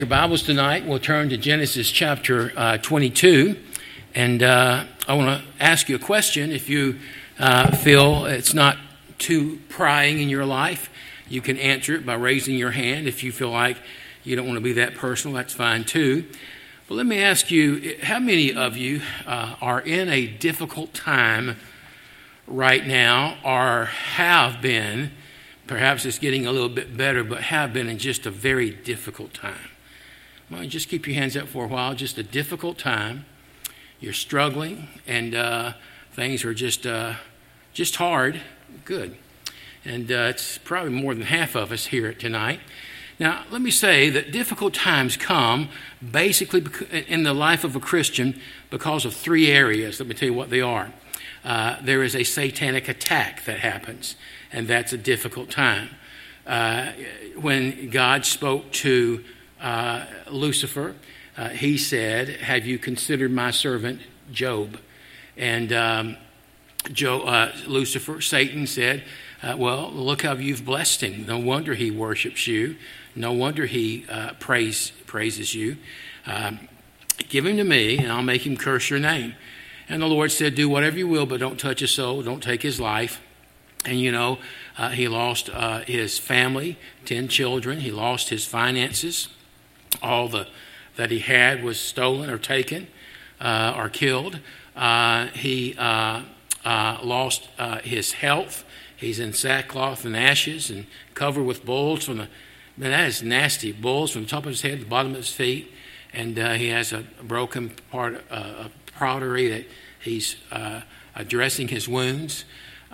Your Bibles tonight, we'll turn to Genesis chapter 22, and I want to ask you a question. If you feel it's not too prying in your life, you can answer it by raising your hand. If you feel like you don't want to be that personal, that's fine too. But let me ask you, how many of you are in a difficult time right now, or have been, perhaps it's getting a little bit better, but have been in just a very difficult time? Well, just keep your hands up for a while. Just a difficult time. You're struggling, and things are just hard. Good. And it's probably more than half of us here tonight. Now, let me say that difficult times come basically in the life of a Christian because of three areas. Let me tell you what they are. There is a satanic attack that happens, and that's a difficult time. When God spoke to Lucifer, he said, "Have you considered my servant Job?" And Lucifer, Satan, said, "Well, look how you've blessed him. No wonder he worships you. No wonder he praises you. Give him to me, and I'll make him curse your name." And the Lord said, "Do whatever you will, but don't touch his soul. Don't take his life." And he lost his family, 10 children. He lost his finances. All that he had was stolen or taken or killed. He lost his health. He's in sackcloth and ashes and covered with boils that is nasty, boils from the top of his head to the bottom of his feet. And he has a broken part of pottery that he's dressing his wounds.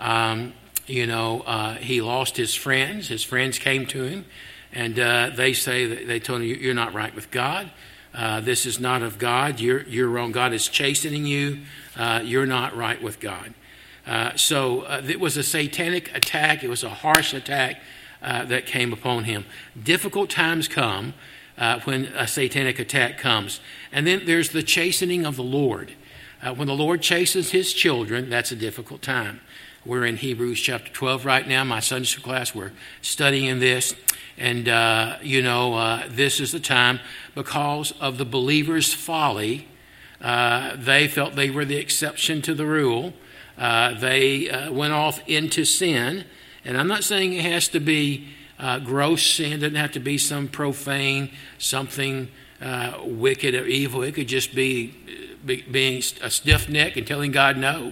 He lost his friends. His friends came to him, and they told him, "You're not right with God. This is not of God. You're wrong. God is chastening you. You're not right with God." So it was a satanic attack. It was a harsh attack that came upon him. Difficult times come when a satanic attack comes. And then there's the chastening of the Lord. When the Lord chastens his children, that's a difficult time. We're in Hebrews chapter 12 right now. My Sunday school class, we're studying this. And, this is the time because of the believers' folly. They felt they were the exception to the rule. They went off into sin. And I'm not saying it has to be gross sin. It doesn't have to be some profane, something wicked or evil. It could just be being a stiff neck and telling God no,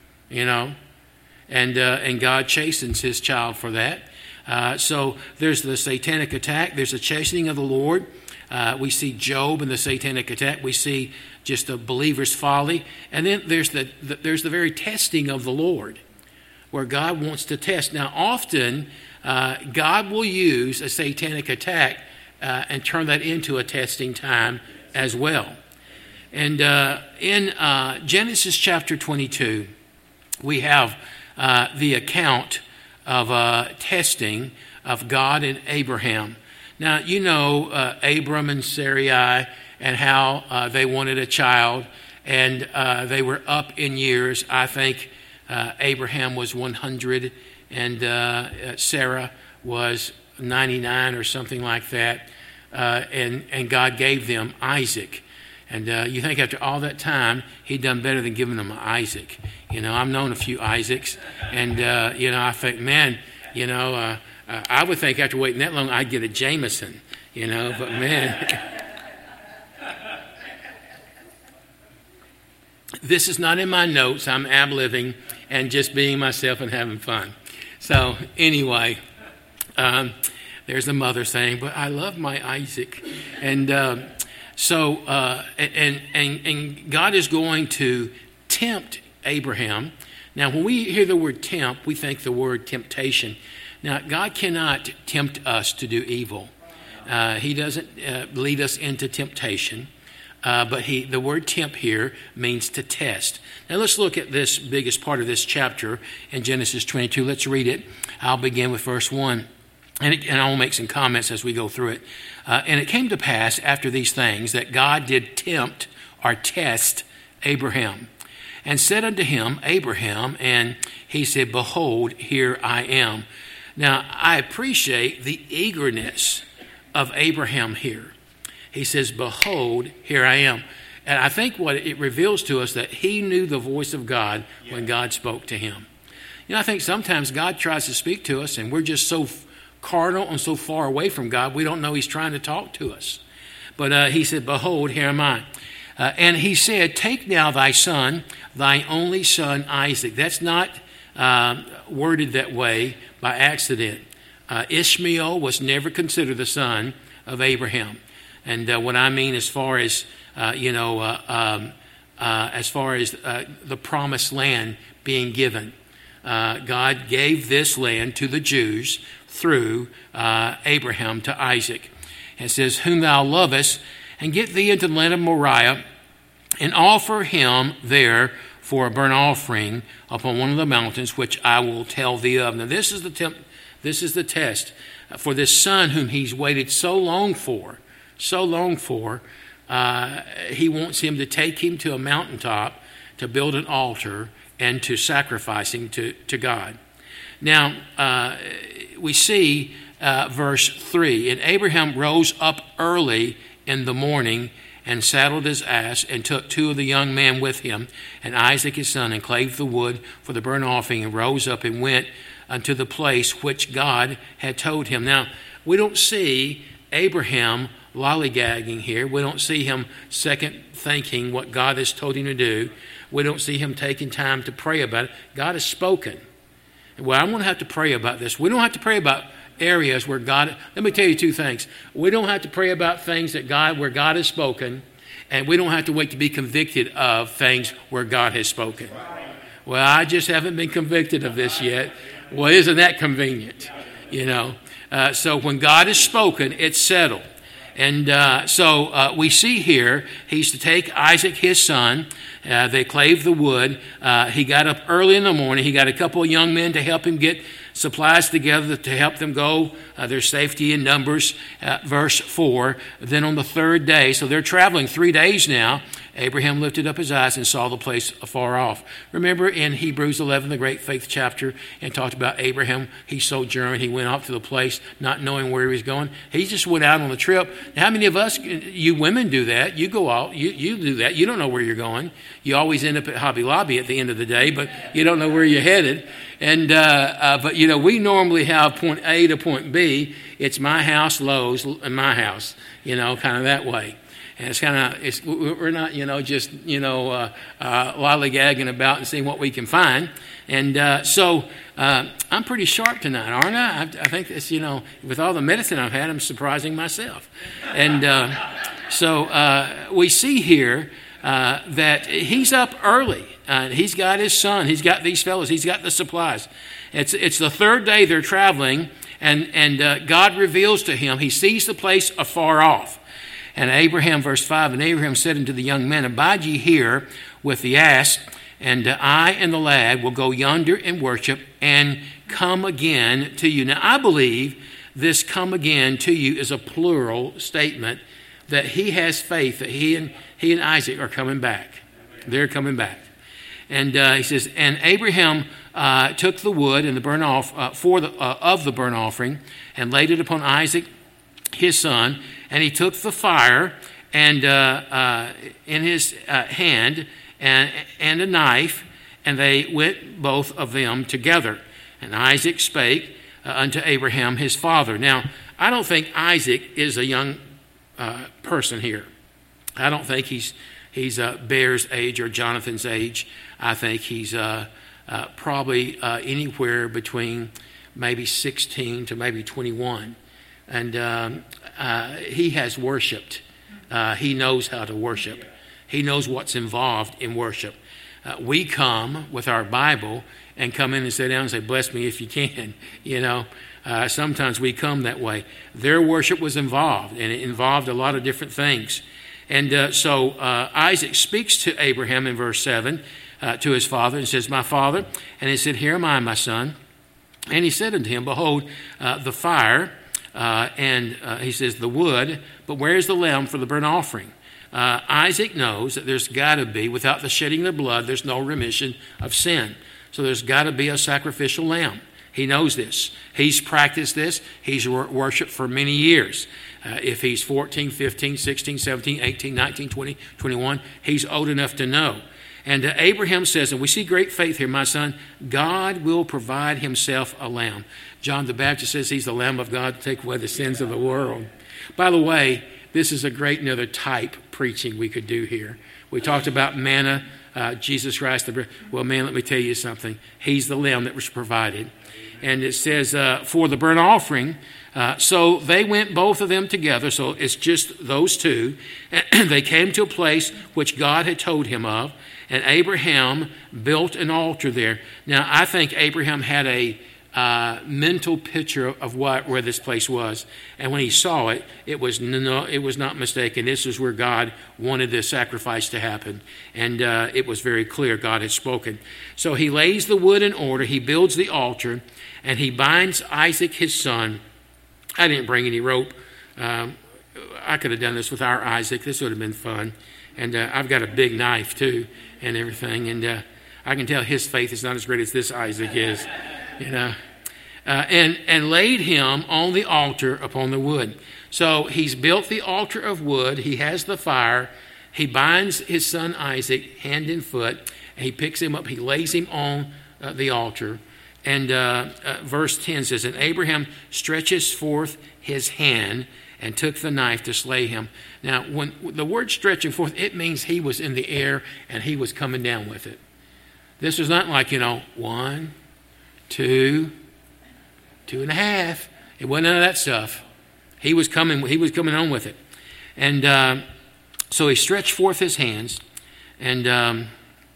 And God chastens his child for that. So there's the satanic attack. There's the chastening of the Lord. We see Job and the satanic attack. We see just the believer's folly. And then there's the very testing of the Lord, where God wants to test. Now, often God will use a satanic attack and turn that into a testing time as well. And in Genesis chapter 22, we have the account of testing of God and Abraham. Now, Abram and Sarai and how they wanted a child, and they were up in years. I think Abraham was 100 and Sarah was 99 or something like that. And God gave them Isaac. And you think after all that time, he'd done better than giving them Isaac. I've known a few Isaacs. And, I think, man, I would think after waiting that long, I'd get a Jameson, But, man, this is not in my notes. I'm ab-living and just being myself and having fun. So, anyway, there's a mother saying, "But I love my Isaac." And So God is going to tempt Abraham. Now, when we hear the word tempt, we think the word temptation. Now, God cannot tempt us to do evil. He doesn't lead us into temptation. But the word tempt here means to test. Now, let's look at this biggest part of this chapter in Genesis 22. Let's read it. I'll begin with verse 1. And I'll make some comments as we go through it. And it came to pass after these things that God did tempt or test Abraham, and said unto him, Abraham, and he said, Behold, here I am. Now, I appreciate the eagerness of Abraham here. He says, behold, here I am. And I think what it reveals to us that he knew the voice of God when God spoke to him. I think sometimes God tries to speak to us and we're just so carnal and so far away from God, we don't know he's trying to talk to us. But he said, behold, here am I. And he said, take now thy son, thy only son Isaac. That's not worded that way by accident. Ishmael was never considered the son of Abraham. And what I mean as far as, the promised land being given. God gave this land to the Jews through Abraham to Isaac. And says, whom thou lovest, and get thee into the land of Moriah, and offer him there for a burnt offering upon one of the mountains, which I will tell thee of. Now this is the test for this son whom he's waited so long for. He wants him to take him to a mountaintop to build an altar and to sacrifice him to God. Now, we see verse 3, and Abraham rose up early in the morning and saddled his ass and took two of the young men with him and Isaac his son and clave the wood for the burnt offering and rose up and went unto the place which God had told him. Now, we don't see Abraham lollygagging here. We don't see him second thinking what God has told him to do. We don't see him taking time to pray about it. God has spoken. Well, I'm going to have to pray about this. We don't have to pray about areas where God, let me tell you two things. We don't have to pray about things where God has spoken, and we don't have to wait to be convicted of things where God has spoken. Well, I just haven't been convicted of this yet. Well, isn't that convenient? So when God has spoken, it's settled. And so we see here, he's to take Isaac, his son. They clave the wood. He got up early in the morning. He got a couple of young men to help him get supplies together to help them go. There's safety in numbers, verse 4. Then on the third day, so they're traveling 3 days now, Abraham lifted up his eyes and saw the place afar off. Remember in Hebrews 11, the great faith chapter, and talked about Abraham. He sojourned. He went off to the place not knowing where he was going. He just went out on the trip. Now, how many of us, you women do that? You go out. You do that. You don't know where you're going. You always end up at Hobby Lobby at the end of the day, but you don't know where you're headed. And but we normally have point A to point B. It's my house, Lowe's, and my house. Kind of that way. And it's kind of, we're not, just, lollygagging about and seeing what we can find. And so I'm pretty sharp tonight, aren't I? I think it's, with all the medicine I've had, I'm surprising myself. And so we see here that he's up early. He's got his son. He's got these fellows. He's got the supplies. It's the third day they're traveling, and God reveals to him. He sees the place afar off. And Abraham, verse 5, and Abraham said unto the young men, abide ye here with the ass, and I and the lad will go yonder and worship and come again to you. Now, I believe this come again to you is a plural statement, that he has faith that he and Isaac are coming back. They're coming back. And he says, and Abraham took the wood and the burnt of the burnt offering and laid it upon Isaac, his son, and he took the fire and in his hand and a knife, and they went both of them together. And Isaac spake unto Abraham his father. Now, I don't think Isaac is a young person here. I don't think he's Bear's age or Jonathan's age. I think he's probably anywhere between maybe 16 to maybe 21. And he has worshiped. He knows how to worship. He knows what's involved in worship. We come with our Bible and come in and sit down and say, bless me if you can. Sometimes we come that way. Their worship was involved, and it involved a lot of different things. And so Isaac speaks to Abraham in verse 7 to his father and says, my father. And he said, here am I, my son. And he said unto him, behold, the fire, and he says, the wood, but where is the lamb for the burnt offering? Isaac knows that there's got to be, without the shedding of blood, there's no remission of sin. So there's got to be a sacrificial lamb. He knows this. He's practiced this. He's worshiped for many years. If he's 14, 15, 16, 17, 18, 19, 20, 21, he's old enough to know. And Abraham says, and we see great faith here, my son, God will provide himself a lamb. John the Baptist says he's the Lamb of God to take away the sins of the world. By the way, this is a great another type preaching we could do here. We talked about manna, Jesus Christ. Well, man, let me tell you something. He's the lamb that was provided. And it says, for the burnt offering, so they went both of them together. So it's just those two. And they came to a place which God had told him of. And Abraham built an altar there. Now, I think Abraham had a mental picture of where this place was. And when he saw it, it was not mistaken. This is where God wanted this sacrifice to happen. And it was very clear God had spoken. So he lays the wood in order. He builds the altar. And he binds Isaac, his son. I didn't bring any rope. I could have done this with our Isaac. This would have been fun. And I've got a big knife, too, and everything. And I can tell his faith is not as great as this Isaac is, you know. And laid him on the altar upon the wood. So he's built the altar of wood. He has the fire. He binds his son Isaac hand and foot. And he picks him up. He lays him on the altar. And verse 10 says, and Abraham stretches forth his hand and took the knife to slay him. Now, when the word stretching forth, it means he was in the air and he was coming down with it. This was not like, 1, 2, 2.5. It wasn't none of that stuff. He was coming on with it. And so he stretched forth his hands. And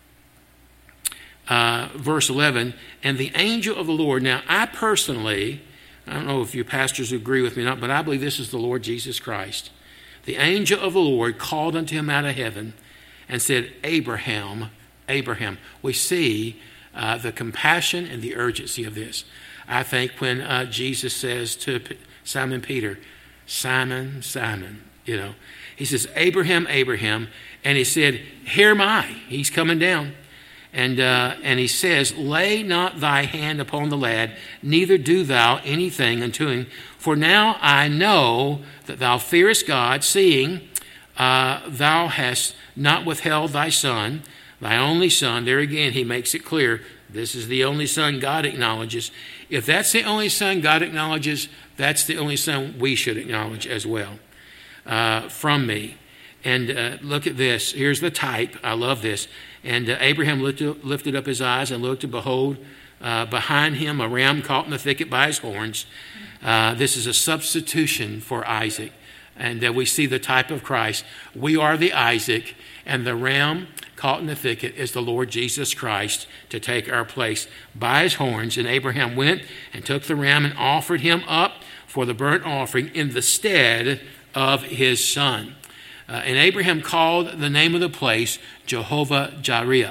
verse 11, and the angel of the Lord. Now, I don't know if your pastors agree with me or not, but I believe this is the Lord Jesus Christ. The angel of the Lord called unto him out of heaven and said, Abraham, Abraham. We see the compassion and the urgency of this. I think when Jesus says to Simon Peter, Simon, Simon, he says, Abraham, Abraham. And he said, here am I. He's coming down. And he says, lay not thy hand upon the lad, neither do thou anything unto him. For now I know that thou fearest God, seeing thou hast not withheld thy son, thy only son. There again, he makes it clear, this is the only son God acknowledges. If that's the only son God acknowledges, that's the only son we should acknowledge as well, from me. And look at this. Here's the type. I love this. And Abraham lifted up his eyes and looked, and behold, behind him a ram caught in the thicket by his horns. This is a substitution for Isaac. And we see the type of Christ. We are the Isaac, and the ram caught in the thicket is the Lord Jesus Christ to take our place by his horns. And Abraham went and took the ram and offered him up for the burnt offering in the stead of his son. And Abraham called the name of the place Jehovah Jireh,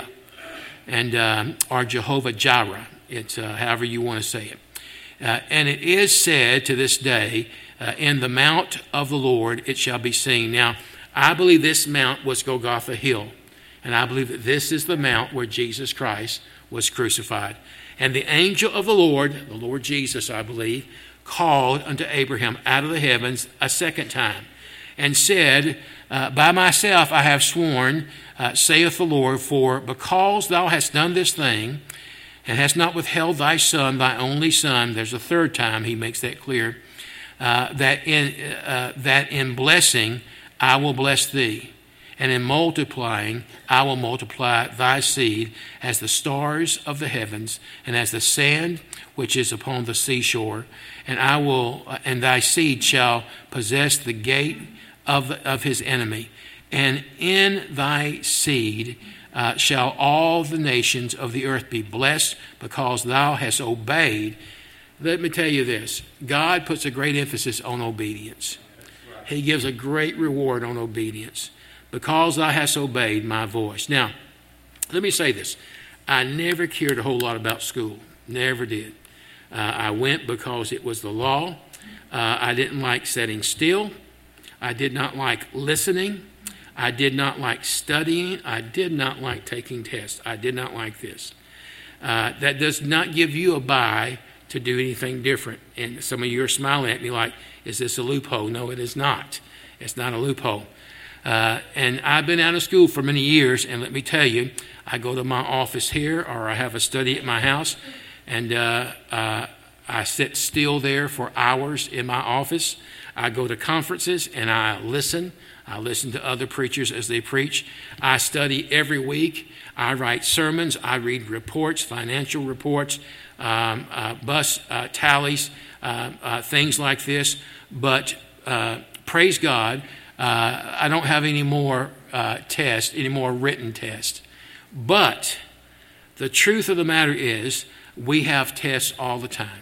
or Jehovah Jireh. It's however you want to say it. And it is said to this day, in the mount of the Lord it shall be seen. Now, I believe this mount was Golgotha Hill. And I believe that this is the mount where Jesus Christ was crucified. And the angel of the Lord Jesus, I believe, called unto Abraham out of the heavens a second time and said, by myself I have sworn, saith the Lord, for because thou hast done this thing, and hast not withheld thy son, thy only son, there's a third time he makes that clear, that in blessing I will bless thee, and in multiplying I will multiply thy seed as the stars of the heavens, and as the sand which is upon the seashore, and thy seed shall possess the gate of his enemy, and in thy seed shall all the nations of the earth be blessed, because thou hast obeyed. Let me tell you this. God puts a great emphasis on obedience. He gives a great reward on obedience. Because thou hast obeyed my voice. Now, let me say this. I never cared a whole lot about school. Never did. I went because it was the law. I didn't like sitting still. I did not like listening. I did not like studying. I did not like taking tests. I did not like this. That does not give you a bye to do anything different. And some of you are smiling at me like, is this a loophole? No, it is not. It's not a loophole. And I've been out of school for many years, and let me tell you, I go to my office here, or I have a study at my house, and I sit still there for hours in my office. I go to conferences, and I listen. I listen to other preachers as they preach. I study every week. I write sermons. I read reports, financial reports, bus tallies, things like this. But praise God, I don't have any more tests, any more written tests. But the truth of the matter is, we have tests all the time.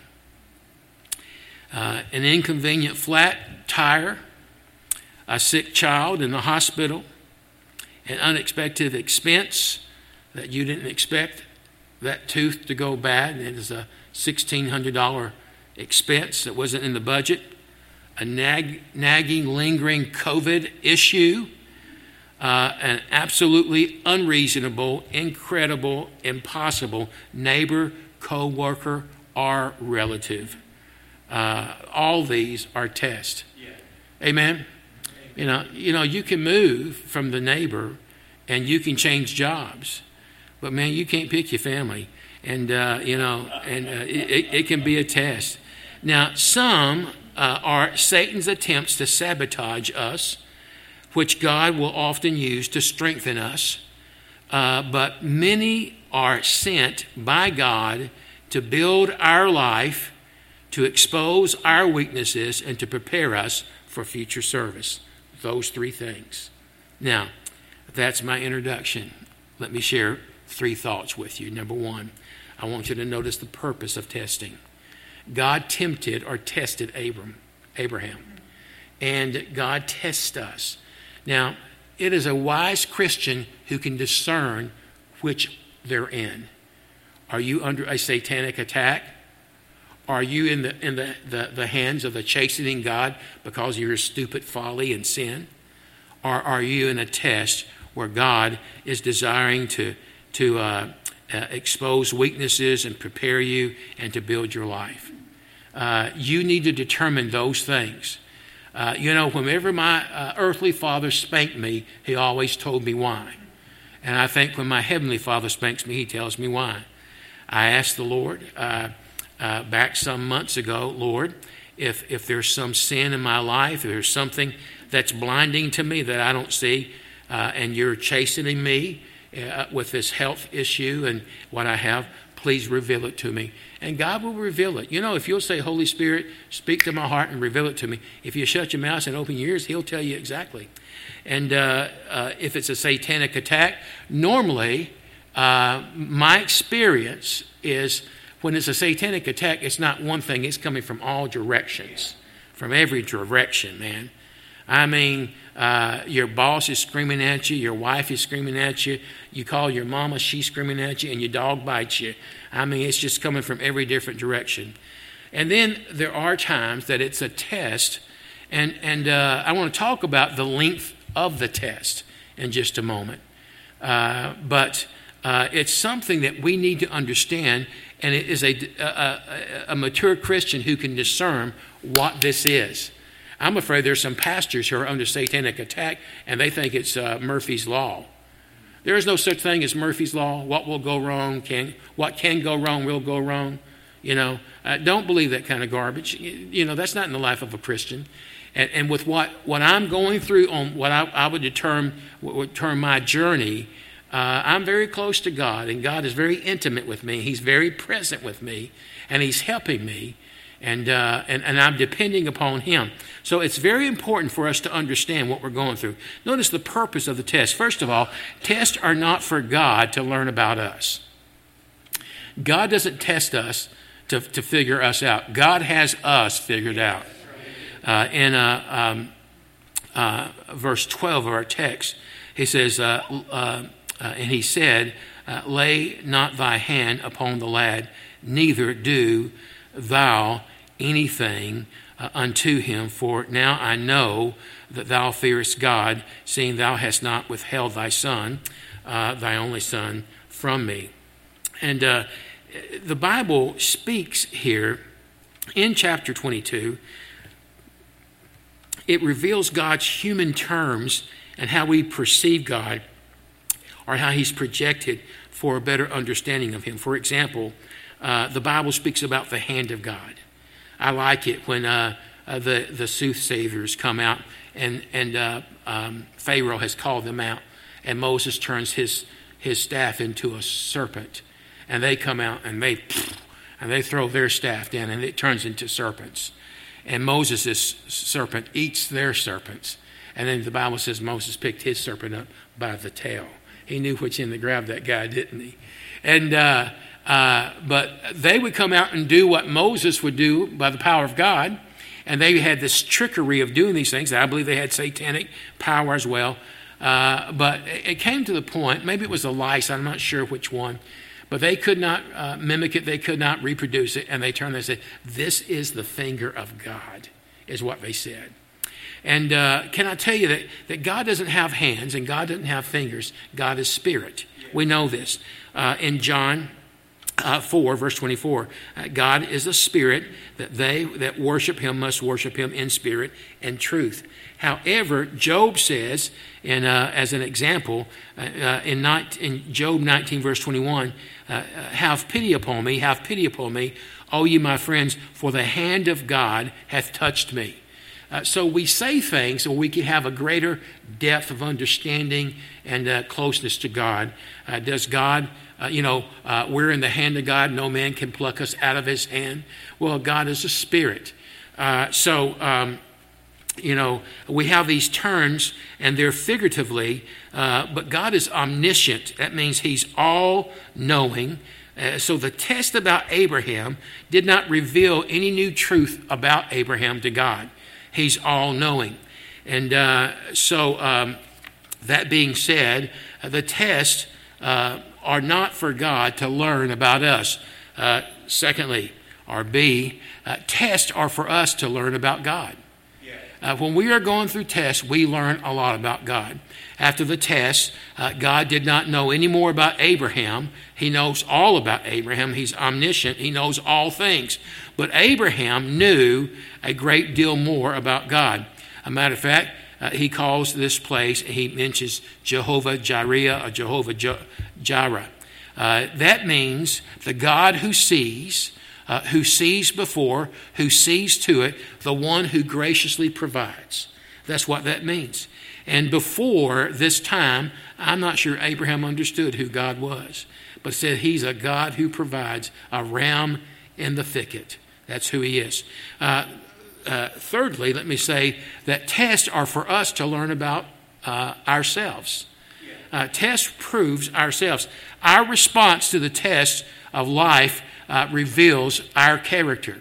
An inconvenient flat tire, a sick child in the hospital, an unexpected expense that you didn't expect that tooth to go bad, and it is a $1,600 expense that wasn't in the budget, a nagging, lingering COVID issue, an absolutely unreasonable, incredible, impossible neighbor, co-worker, or relative. All these are tests. Yeah. Amen? You know, you can move from the neighbor and you can change jobs, but man, you can't pick your family. And, it can be a test. Now, some are Satan's attempts to sabotage us, which God will often use to strengthen us. But many are sent by God to build our life, to expose our weaknesses, and to prepare us for future service. Those three things. Now, that's my introduction. Let me share 3 thoughts with you. Number 1, I want you to notice the purpose of testing. God tempted or tested Abraham, and God tests us. Now, it is a wise Christian who can discern which they're in. Are you under a satanic attack? Are you in the hands of the chastening God because of your stupid folly and sin? Or are you in a test where God is desiring to expose weaknesses and prepare you and to build your life? You need to determine those things. Whenever my earthly father spanked me, he always told me why. And I think when my heavenly Father spanks me, he tells me why. I asked the Lord back some months ago, Lord, if there's some sin in my life, if there's something that's blinding to me that I don't see, and you're chastening me with this health issue and what I have, please reveal it to me. And God will reveal it. If you'll say, Holy Spirit, speak to my heart and reveal it to me. If you shut your mouth and open your ears, he'll tell you exactly. And if it's a satanic attack, normally my experience is when it's a satanic attack, it's not one thing. It's coming from all directions, from every direction, man. I mean, your boss is screaming at you. Your wife is screaming at you. You call your mama, she's screaming at you, and your dog bites you. I mean, it's just coming from every different direction. And then there are times that it's a test, and I want to talk about the length of the test in just a moment. But it's something that we need to understand, and it is a mature Christian who can discern what this is. I'm afraid there's some pastors who are under satanic attack, and they think it's Murphy's Law. There is no such thing as Murphy's Law. What will go wrong what can go wrong will go wrong. Don't believe that kind of garbage. That's not in the life of a Christian. And with what I'm going through on what I would term my journey, I'm very close to God, and God is very intimate with me. He's very present with me, and He's helping me, and I'm depending upon Him. So it's very important for us to understand what we're going through. Notice the purpose of the test. First of all, tests are not for God to learn about us. God doesn't test us to figure us out. God has us figured out. In verse 12 of our text, he says, and he said, lay not thy hand upon the lad, neither do thou anything unto him, for now I know that thou fearest God, seeing thou hast not withheld thy son, thy only son, from me. And the Bible speaks here in chapter 22. It reveals God's human terms and how we perceive God, or how he's projected for a better understanding of him. For example, the Bible speaks about the hand of God. I like it when the soothsayers come out and Pharaoh has called them out, and Moses turns his staff into a serpent, and they come out and they throw their staff down, and it turns into serpents. And Moses' serpent eats their serpents. And then the Bible says Moses picked his serpent up by the tail. He knew which end to grab that guy, didn't he? And but they would come out and do what Moses would do by the power of God. And they had this trickery of doing these things. I believe they had satanic power as well. But it came to the point, maybe it was the lice, I'm not sure which one, but they could not mimic it, they could not reproduce it, and they turned and said, "This is the finger of God," is what they said. And can I tell you that God doesn't have hands and God doesn't have fingers. God is spirit. We know this. In John 4, verse 24, God is a spirit, that they that worship him must worship him in spirit and truth. However, Job says, as an example, in Job 19, verse 21, have pity upon me, O ye my friends, for the hand of God hath touched me. So we say things so we can have a greater depth of understanding and closeness to God. Does God, we're in the hand of God. No man can pluck us out of his hand. Well, God is a spirit. We have these terms, and they're figuratively, but God is omniscient. That means he's all-knowing. So the test about Abraham did not reveal any new truth about Abraham to God. He's all-knowing. And that being said, the tests are not for God to learn about us. Secondly, or B, tests are for us to learn about God. When we are going through tests, we learn a lot about God. After the test, God did not know any more about Abraham. He knows all about Abraham. He's omniscient. He knows all things. But Abraham knew a great deal more about God. A matter of fact, he calls this place, he mentions Jehovah Jireh or Jehovah Jireh. That means the God who sees before, who sees to it, the one who graciously provides. That's what that means. And before this time, I'm not sure Abraham understood who God was, but said he's a God who provides, a ram in the thicket. That's who he is. Thirdly, let me say that tests are for us to learn about ourselves. Test proves ourselves. Our response to the test of life reveals our character.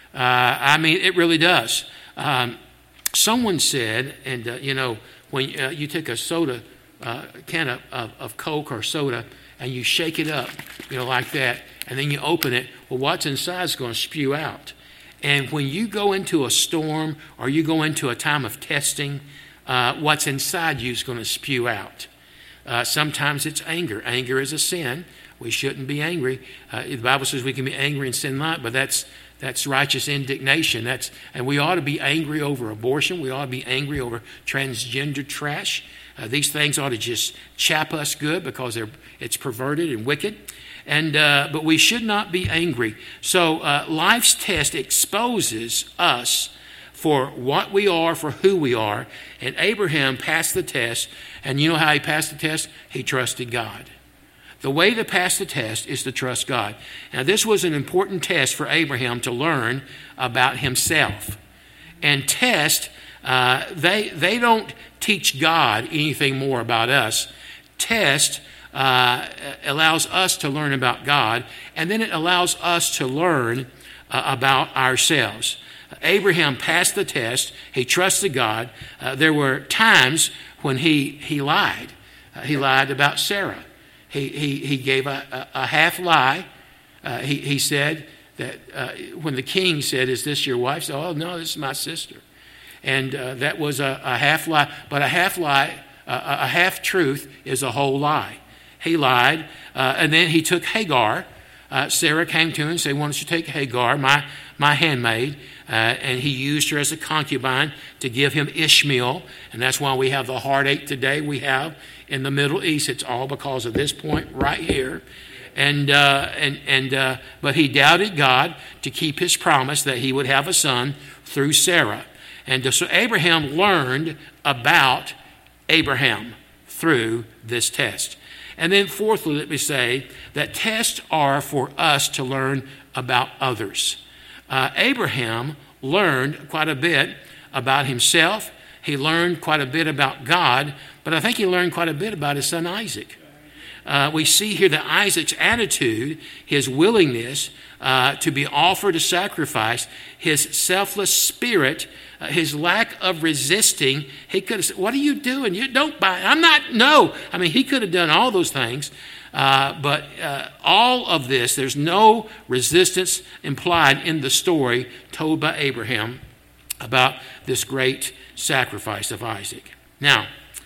It really does. Someone said, when you take a soda, can of Coke or soda, and you shake it up, like that, and then you open it, well, what's inside is going to spew out. And when you go into a storm or you go into a time of testing, what's inside you is going to spew out. Sometimes it's anger. Anger is a sin. We shouldn't be angry. The Bible says we can be angry and sin not, but that's righteous indignation. And we ought to be angry over abortion. We ought to be angry over transgender trash. These things ought to just chap us good because it's perverted and wicked. But we should not be angry. So life's test exposes us for what we are, for who we are. And Abraham passed the test. And you know how he passed the test? He trusted God. The way to pass the test is to trust God. Now, this was an important test for Abraham to learn about himself. And test, they don't teach God anything more about us. Test allows us to learn about God, and then it allows us to learn about ourselves. Abraham passed the test. He trusted God. There were times when he lied. He lied about Sarah. He gave a half lie. He said that when the king said, "Is this your wife?" He said, "Oh, no, this is my sister." And that was a half lie. But a half lie, a half truth is a whole lie. He lied. And then he took Hagar, Sarah came to him and said, why don't you take Hagar, my handmaid, and he used her as a concubine to give him Ishmael. And that's why we have the heartache today we have in the Middle East. It's all because of this point right here. But he doubted God to keep his promise that he would have a son through Sarah. And so Abraham learned about Abraham through this test. And then fourthly, let me say that tests are for us to learn about others. Abraham learned quite a bit about himself. He learned quite a bit about God, but I think he learned quite a bit about his son Isaac. We see here that Isaac's attitude, his willingness to be offered a sacrifice, his selfless spirit, his lack of resisting. He could have said, what are you doing? You don't buy. I'm not. No. I mean, he could have done all those things. But all of this, there's no resistance implied in the story told by Abraham about this great sacrifice of Isaac. Now,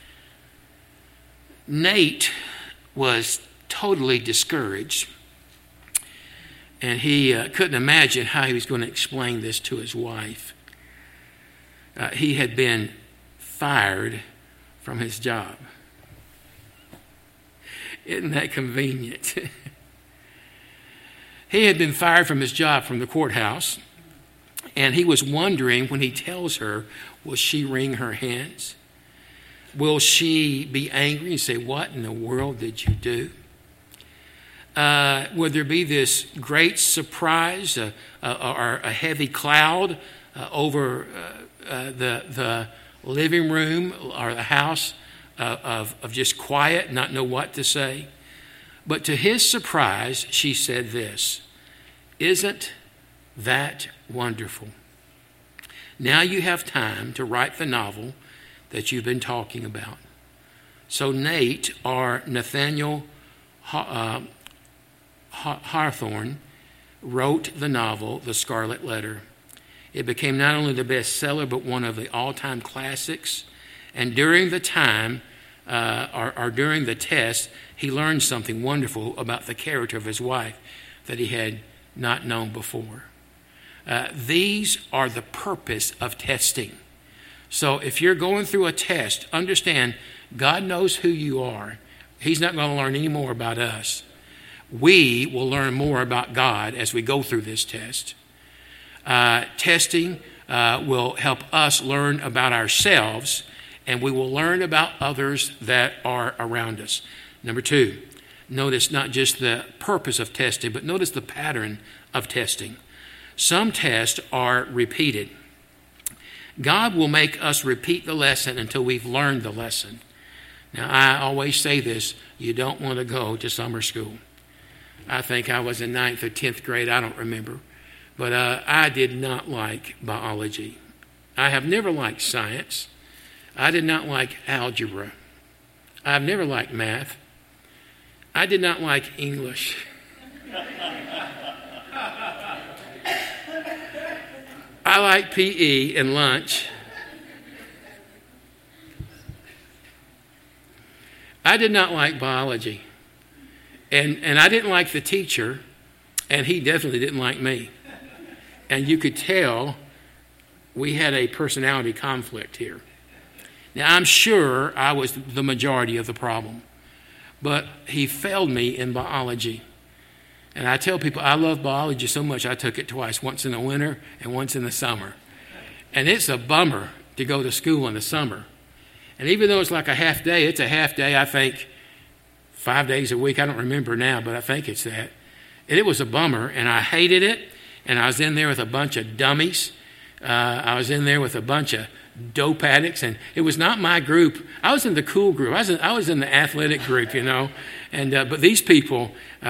Nate was totally discouraged, and he couldn't imagine how he was going to explain this to his wife. He had been fired from his job. Isn't that convenient? He had been fired from his job from the courthouse, and he was wondering when he tells her, will she wring her hands? Will she be angry and say, what in the world did you do? Will there be this great surprise or a heavy cloud over the living room or the house of just quiet, not know what to say? But to his surprise, she said this, isn't that wonderful? Now you have time to write the novel that you've been talking about. So Nate, or Nathaniel Hawthorne, wrote the novel, The Scarlet Letter. It became not only the bestseller, but one of the all-time classics. And during the time, or during the test, he learned something wonderful about the character of his wife that he had not known before. These are the purpose of testing. So if you're going through a test, understand God knows who you are. He's not going to learn any more about us. We will learn more about God as we go through this test. Testing will help us learn about ourselves, and we will learn about others that are around us. Number two, notice not just the purpose of testing, but notice the pattern of testing. Some tests are repeated. God will make us repeat the lesson until we've learned the lesson. Now, I always say this, you don't want to go to summer school. I think I was in 9th or 10th grade, I don't remember. But I did not like biology. I have never liked science. I did not like algebra. I've never liked math. I did not like English. I like PE and lunch. I did not like biology. And I didn't like the teacher, and he definitely didn't like me. And you could tell we had a personality conflict here. Now, I'm sure I was the majority of the problem, but he failed me in biology. And I tell people I love biology so much I took it twice, once in the winter and once in the summer. And it's a bummer to go to school in the summer. And even though it's like a half day, it's a half day, I think, 5 days a week. I don't remember now, but I think it's that. And it was a bummer, and I hated it. And I was in there with a bunch of dummies. I was in there with a bunch of dope addicts, and it was not my group. I was in the cool group. I was in the athletic group, you know. And but these people,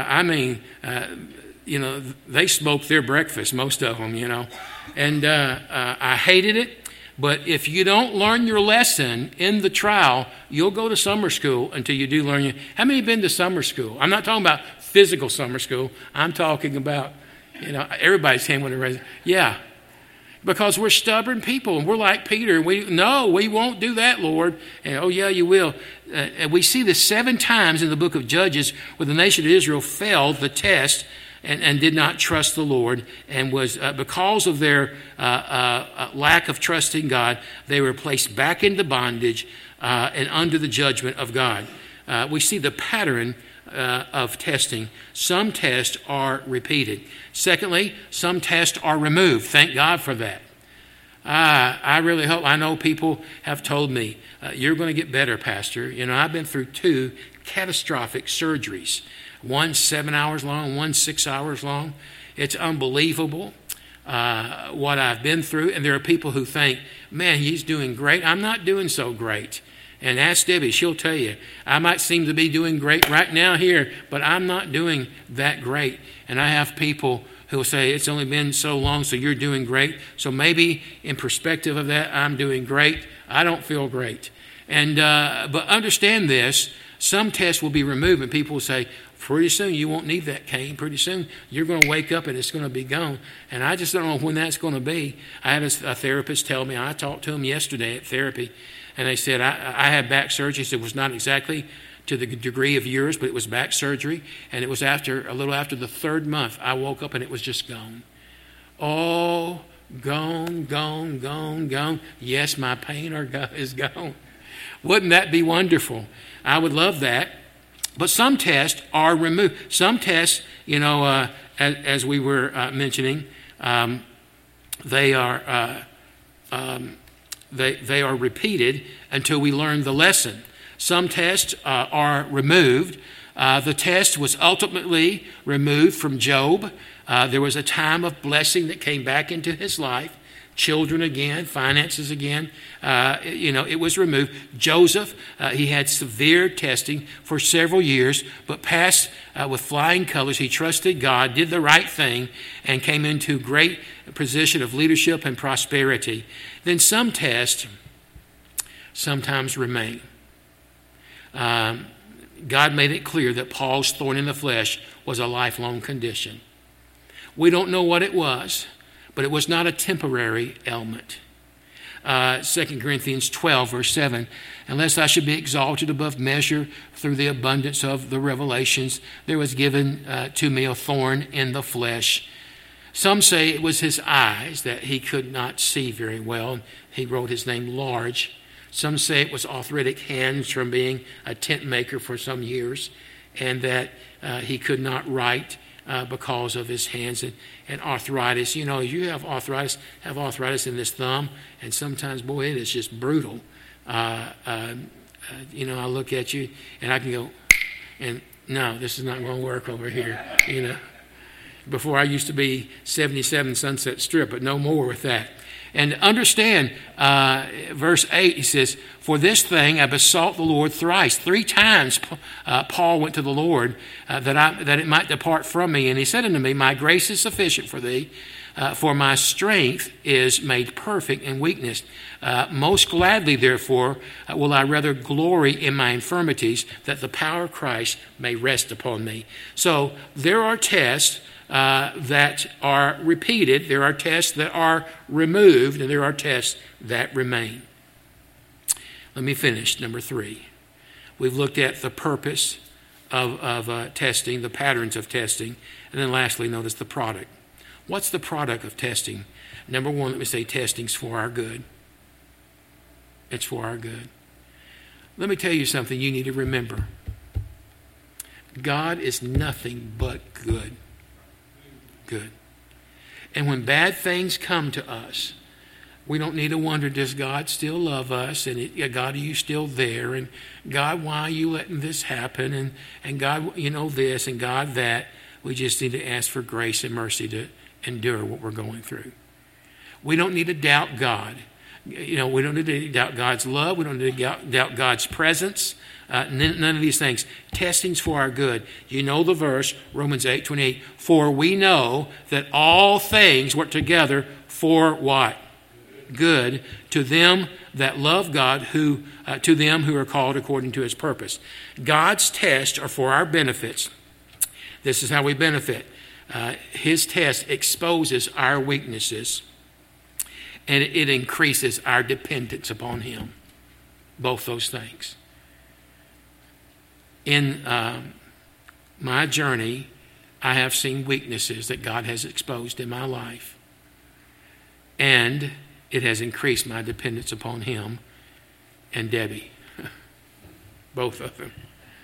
they smoked their breakfast, most of them, you know. And I hated it. But if you don't learn your lesson in the trial, you'll go to summer school until you do learn. How many have been to summer school? I'm not talking about physical summer school. I'm talking about, everybody's hand when they're raised. Yeah. Because we're stubborn people, and we're like Peter. We won't do that, Lord. And, oh, yeah, you will. And we see this 7 times in the book of Judges where the nation of Israel failed the test and did not trust the Lord, and was because of their lack of trust in God, they were placed back into bondage and under the judgment of God. We see the pattern of testing. Some tests are repeated. Secondly, some tests are removed. Thank God for that. I really hope. I know people have told me, you're going to get better, Pastor. You know, I've been through 2 catastrophic surgeries. One 7 hours long, one 6 hours long. It's unbelievable what I've been through. And there are people who think, man, he's doing great. I'm not doing so great. And ask Debbie, she'll tell you, I might seem to be doing great right now here, but I'm not doing that great. And I have people who will say, it's only been so long, so you're doing great. So maybe in perspective of that, I'm doing great. I don't feel great. And but understand this, some tests will be removed, and people will say, pretty soon you won't need that cane. Pretty soon you're going to wake up and it's going to be gone. And I just don't know when that's going to be. I had a therapist tell me, I talked to him yesterday at therapy, and they said, I had back surgery. So it was not exactly to the degree of yours, but it was back surgery. And it was a little after the 3rd month, I woke up and it was just gone. Oh, gone, gone, gone, gone. Yes, my pain is gone. Wouldn't that be wonderful? I would love that. But some tests are removed. Some tests, you know, as we were mentioning, they are repeated until we learn the lesson. Some tests are removed. The test was ultimately removed from Job. There was a time of blessing that came back into his life. Children again, finances again. It was removed. Joseph, he had severe testing for several years, but passed with flying colors. He trusted God, did the right thing, and came into great position of leadership and prosperity. Then some tests sometimes remain. God made it clear that Paul's thorn in the flesh was a lifelong condition. We don't know what it was, but it was not a temporary ailment. 2 Corinthians 12, verse 7, unless I should be exalted above measure through the abundance of the revelations, there was given to me a thorn in the flesh. Some say it was his eyes, that he could not see very well. He wrote his name large. Some say it was arthritic hands from being a tent maker for some years, and that he could not write because of his hands and arthritis. You know, you have arthritis in this thumb, and sometimes, boy, it is just brutal. I look at you, and I can go, and no, this is not going to work over here, you know. Before I used to be 77 Sunset Strip, but no more with that. And understand, verse 8, he says, for this thing I besought the Lord thrice. 3 times Paul went to the Lord that it might depart from me. And he said unto me, my grace is sufficient for thee, for my strength is made perfect in weakness. Most gladly, therefore, will I rather glory in my infirmities, that the power of Christ may rest upon me. So there are tests that are repeated, there are tests that are removed, and there are tests that remain. Let me finish. Number 3. We've looked at the purpose of testing, the patterns of testing, and then lastly, notice the product. What's the product of testing? Number 1, let me say testing's for our good. It's for our good. Let me tell you something you need to remember. God is nothing but good. Good. And when bad things come to us, we don't need to wonder, does God still love us? And God, are you still there? And God, why are you letting this happen? And God, you know this, and God that. We just need to ask for grace and mercy to endure what we're going through. We don't need to doubt God. You know, we don't need to doubt God's love. We don't need to doubt God's presence. None of these things. Testing's for our good. You know the verse, Romans 8:28. For we know that all things work together for what? Good to them that love God, to them who are called according to his purpose. God's tests are for our benefits. This is how we benefit. His test exposes our weaknesses, and it increases our dependence upon him. Both those things. In my journey, I have seen weaknesses that God has exposed in my life. And it has increased my dependence upon Him and Debbie. Both of them.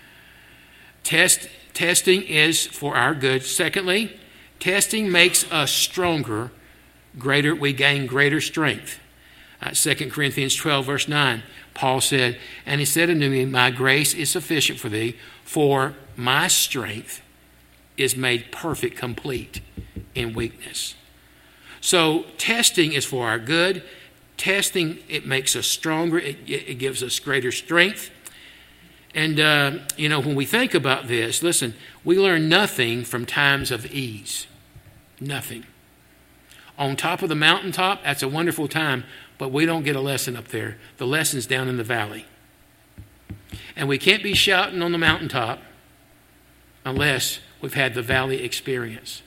Testing is for our good. Secondly, testing makes us stronger. We gain greater strength. 2 Corinthians 12, verse 9, Paul said, "And he said unto me, My grace is sufficient for thee, for my strength is made perfect, complete in weakness." So testing is for our good. Testing, it makes us stronger. It gives us greater strength. And, when we think about this, listen, we learn nothing from times of ease. Nothing. On top of the mountaintop, that's a wonderful time, but we don't get a lesson up there. The lesson's down in the valley. And we can't be shouting on the mountaintop unless we've had the valley experience.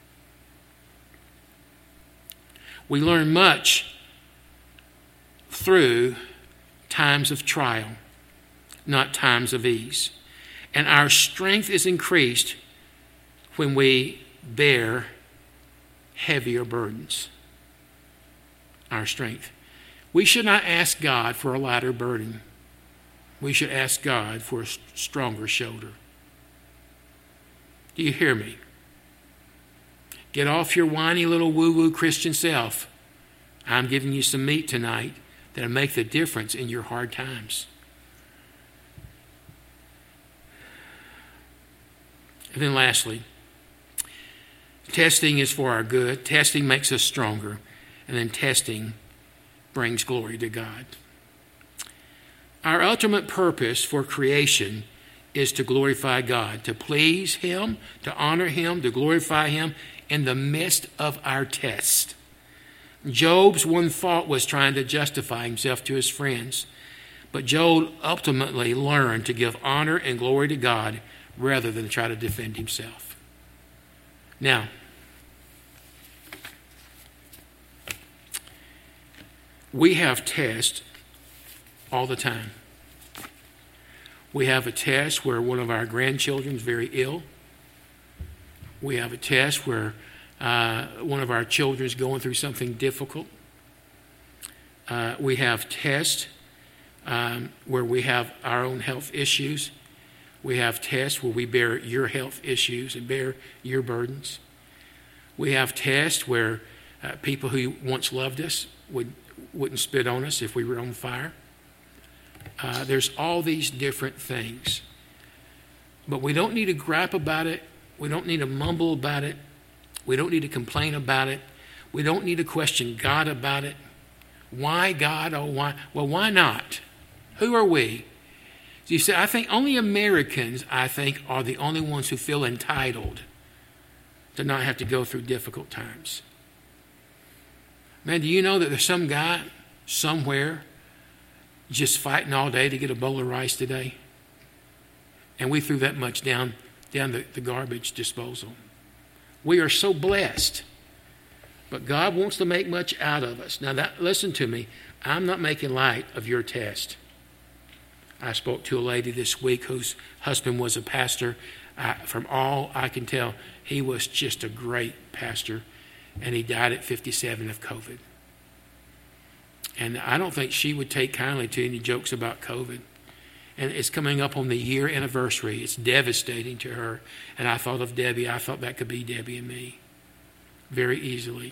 We learn much through times of trial, not times of ease. And our strength is increased when we bear heavier burdens. Our strength. We should not ask God for a lighter burden. We should ask God for a stronger shoulder. Do you hear me? Get off your whiny little woo-woo Christian self. I'm giving you some meat tonight that'll make the difference in your hard times. And then lastly, testing is for our good. Testing makes us stronger. And then testing brings glory to God. Our ultimate purpose for creation is to glorify God, to please Him, to honor Him, to glorify Him in the midst of our test. Job's one thought was trying to justify himself to his friends. But Job ultimately learned to give honor and glory to God rather than try to defend himself. Now, we have tests all the time. We have a test where one of our grandchildren is very ill. We have a test where one of our children is going through something difficult. We have tests where we have our own health issues. We have tests where we bear your health issues and bear your burdens. We have tests where people who once loved us wouldn't spit on us if we were on fire. There's all these different things. But we don't need to gripe about it. We don't need to mumble about it. We don't need to complain about it. We don't need to question God about it. Why God? Oh, why? Well, why not? Who are we? You see, I think only Americans, are the only ones who feel entitled to not have to go through difficult times. Man, do you know that there's some guy somewhere just fighting all day to get a bowl of rice today? And we threw that much down the garbage disposal. We are so blessed. But God wants to make much out of us. Now, listen to me. I'm not making light of your test. I spoke to a lady this week whose husband was a pastor. From all I can tell, he was just a great pastor. And he died at 57 of COVID. And I don't think she would take kindly to any jokes about COVID. And it's coming up on the year anniversary. It's devastating to her. And I thought of Debbie. I thought that could be Debbie and me very easily.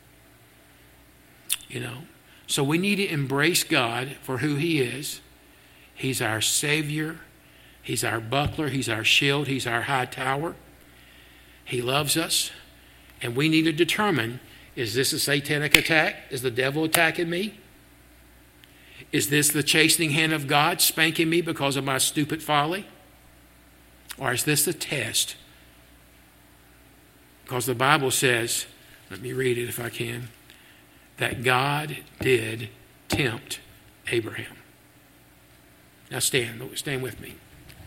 So we need to embrace God for who He is. He's our Savior. He's our buckler. He's our shield. He's our high tower. He loves us. And we need to determine, is this a satanic attack? Is the devil attacking me? Is this the chastening hand of God spanking me because of my stupid folly? Or is this a test? Because the Bible says, let me read it if I can, that God did tempt Abraham. Now stand with me.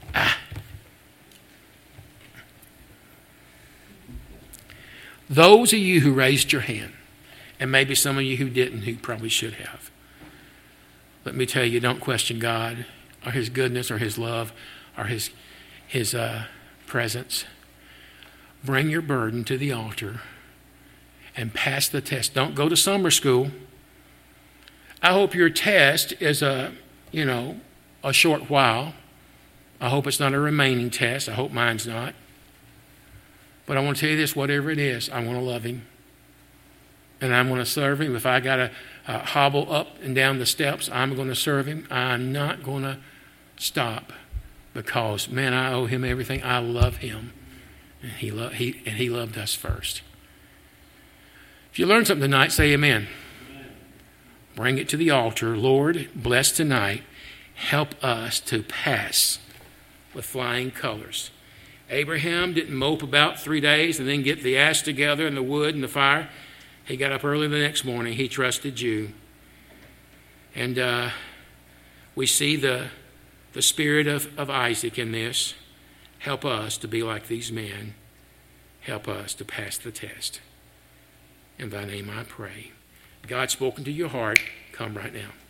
Those of you who raised your hand, and maybe some of you who didn't, who probably should have, let me tell you, don't question God or His goodness or His love or His presence. bring your burden to the altar and pass the test. Don't go to summer school. I hope your test is a short while. I hope it's not a remaining test. I hope mine's not. But I want to tell you this, whatever it is, I want to love him. And I'm going to serve him. If I got to hobble up and down the steps, I'm going to serve him. I'm not going to stop because, man, I owe him everything. I love him. And he loved us first. If you learned something tonight, say amen. Bring it to the altar. Lord, bless tonight. Help us to pass with flying colors. Abraham didn't mope about 3 days and then get the ash together and the wood and the fire. He got up early the next morning. He trusted you. And we see the spirit of Isaac in this. Help us to be like these men. Help us to pass the test. In thy name I pray. God spoken to your heart. Come right now.